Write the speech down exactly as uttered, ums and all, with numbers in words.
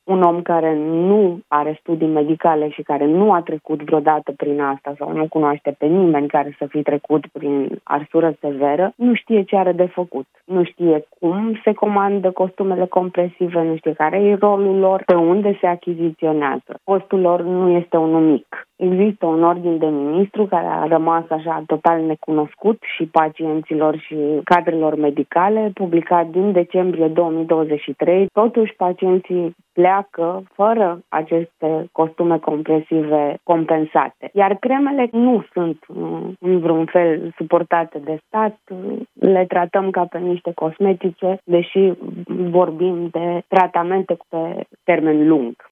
un om care nu are studii medicale și care nu a trecut vreodată prin asta sau nu cunoaște pe nimeni care să fi trecut prin arsură severă, nu știe ce are de făcut. Nu știe cum se comandă costumele compresive, nu știe care e rolul lor, pe unde se achiziționează. Costul lor nu este unul mic. Există un ordin de ministru care a rămas așa total necunoscut și pacienților și cadrelor medicale, publicat din decembrie două mii douăzeci și trei. Totuși, pacienții pleacă fără aceste costume compresive compensate. Iar cremele nu sunt în vreun fel suportate de stat, le tratăm ca pe niște cosmetice, deși vorbim de tratamente pe termen lung.